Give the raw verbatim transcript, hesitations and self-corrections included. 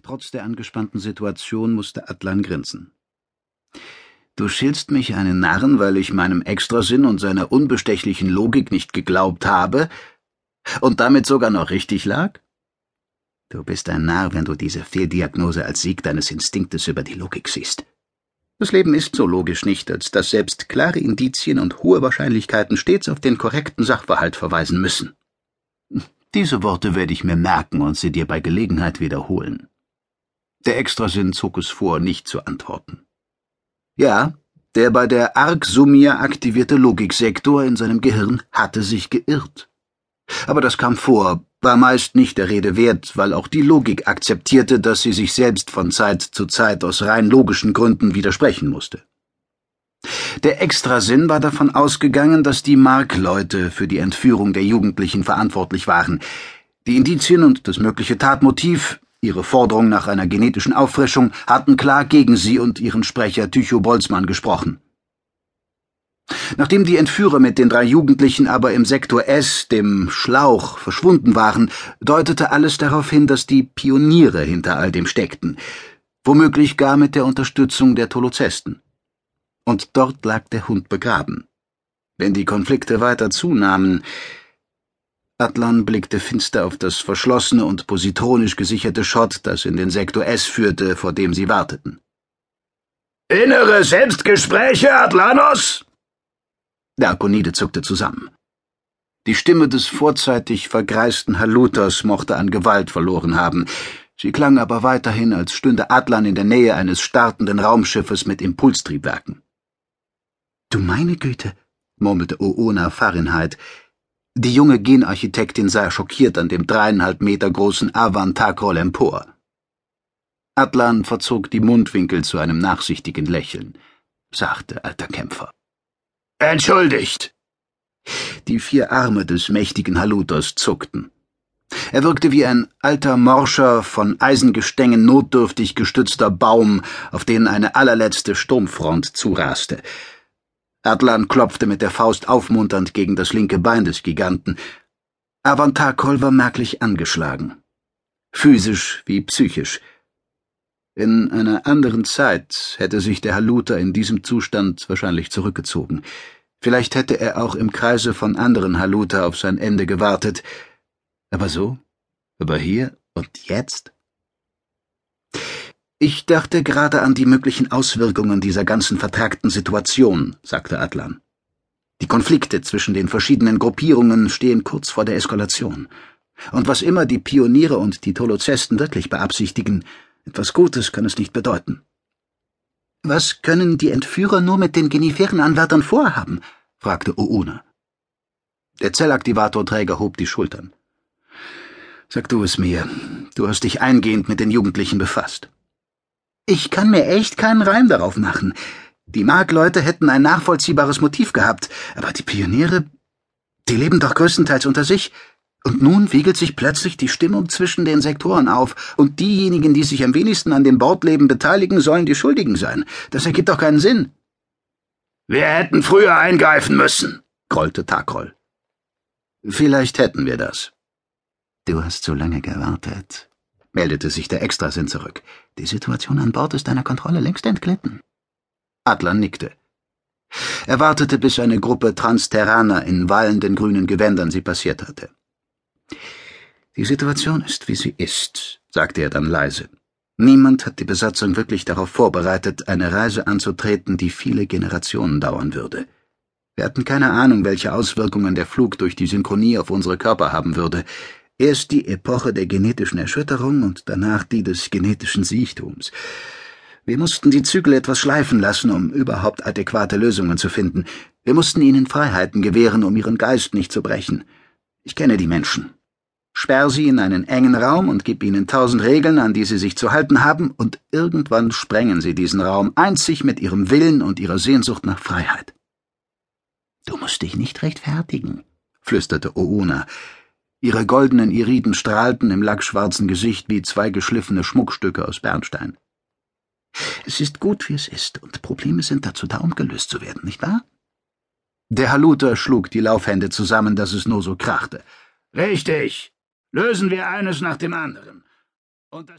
Trotz der angespannten Situation musste Adlan grinsen. »Du schiltst mich einen Narren, weil ich meinem Extrasinn und seiner unbestechlichen Logik nicht geglaubt habe und damit sogar noch richtig lag? Du bist ein Narr, wenn du diese Fehldiagnose als Sieg deines Instinktes über die Logik siehst. Das Leben ist so logisch nicht, als dass selbst klare Indizien und hohe Wahrscheinlichkeiten stets auf den korrekten Sachverhalt verweisen müssen. Diese Worte werde ich mir merken und sie dir bei Gelegenheit wiederholen.« Der Extrasinn zog es vor, nicht zu antworten. Ja, der bei der Arc-Sumir aktivierte Logiksektor in seinem Gehirn hatte sich geirrt. Aber das kam vor, war meist nicht der Rede wert, weil auch die Logik akzeptierte, dass sie sich selbst von Zeit zu Zeit aus rein logischen Gründen widersprechen musste. Der Extrasinn war davon ausgegangen, dass die Mark-Leute für die Entführung der Jugendlichen verantwortlich waren. Die Indizien und das mögliche Tatmotiv, ihre Forderung nach einer genetischen Auffrischung, hatten klar gegen sie und ihren Sprecher Tycho Boltzmann gesprochen. Nachdem die Entführer mit den drei Jugendlichen aber im Sektor S, dem Schlauch, verschwunden waren, deutete alles darauf hin, dass die Pioniere hinter all dem steckten, womöglich gar mit der Unterstützung der Tolozesten. Und dort lag der Hund begraben. Wenn die Konflikte weiter zunahmen... Adlan blickte finster auf das verschlossene und positronisch gesicherte Schott, das in den Sektor S führte, vor dem sie warteten. »Innere Selbstgespräche, Adlanos?« Der Arkonide zuckte zusammen. Die Stimme des vorzeitig vergreisten Halutos mochte an Gewalt verloren haben. Sie klang aber weiterhin, als stünde Adlan in der Nähe eines startenden Raumschiffes mit Impulstriebwerken. »Du meine Güte«, murmelte Oona Fahrenheit. Die junge Genarchitektin sah schockiert an dem dreieinhalb Meter großen Avan-Takrol empor. Adlan verzog die Mundwinkel zu einem nachsichtigen Lächeln. Sachte, alter Kämpfer. »Entschuldigt!« Die vier Arme des mächtigen Halutos zuckten. Er wirkte wie ein alter, morscher, von Eisengestängen notdürftig gestützter Baum, auf den eine allerletzte Sturmfront zuraste. Adlan klopfte mit der Faust aufmunternd gegen das linke Bein des Giganten. Avan-Takrol war merklich angeschlagen. Physisch wie psychisch. In einer anderen Zeit hätte sich der Haluter in diesem Zustand wahrscheinlich zurückgezogen. Vielleicht hätte er auch im Kreise von anderen Haluter auf sein Ende gewartet. Aber so? Aber hier und jetzt? »Ich dachte gerade an die möglichen Auswirkungen dieser ganzen vertragten Situation«, sagte Adlan. »Die Konflikte zwischen den verschiedenen Gruppierungen stehen kurz vor der Eskalation. Und was immer die Pioniere und die Tolozesten wirklich beabsichtigen, etwas Gutes kann es nicht bedeuten.« »Was können die Entführer nur mit den Geniferen-Anwärtern vorhaben?« fragte Oona. Der Zellaktivatorträger hob die Schultern. »Sag du es mir. Du hast dich eingehend mit den Jugendlichen befasst.« »Ich kann mir echt keinen Reim darauf machen. Die Mark-Leute hätten ein nachvollziehbares Motiv gehabt, aber die Pioniere, die leben doch größtenteils unter sich. Und nun wiegelt sich plötzlich die Stimmung zwischen den Sektoren auf, und diejenigen, die sich am wenigsten an dem Bordleben beteiligen, sollen die Schuldigen sein. Das ergibt doch keinen Sinn.« »Wir hätten früher eingreifen müssen«, grollte Takrol. »Vielleicht hätten wir das.« »Du hast zu lange gewartet«, meldete sich der Extrasinn zurück. »Die Situation an Bord ist deiner Kontrolle längst entglitten.« Adlan nickte. Er wartete, bis eine Gruppe Transterraner in wallenden grünen Gewändern sie passiert hatte. »Die Situation ist, wie sie ist«, sagte er dann leise. »Niemand hat die Besatzung wirklich darauf vorbereitet, eine Reise anzutreten, die viele Generationen dauern würde. Wir hatten keine Ahnung, welche Auswirkungen der Flug durch die Synchronie auf unsere Körper haben würde. Erst die Epoche der genetischen Erschütterung und danach die des genetischen Siechtums. Wir mussten die Zügel etwas schleifen lassen, um überhaupt adäquate Lösungen zu finden. Wir mussten ihnen Freiheiten gewähren, um ihren Geist nicht zu brechen. Ich kenne die Menschen. Sperr sie in einen engen Raum und gib ihnen tausend Regeln, an die sie sich zu halten haben, und irgendwann sprengen sie diesen Raum, einzig mit ihrem Willen und ihrer Sehnsucht nach Freiheit.« »Du musst dich nicht rechtfertigen«, flüsterte Oona. Ihre goldenen Iriden strahlten im lackschwarzen Gesicht wie zwei geschliffene Schmuckstücke aus Bernstein. »Es ist gut, wie es ist, und Probleme sind dazu da, um gelöst zu werden, nicht wahr?« Der Haluter schlug die Laufhände zusammen, dass es nur so krachte. »Richtig. Lösen wir eines nach dem anderen. Und das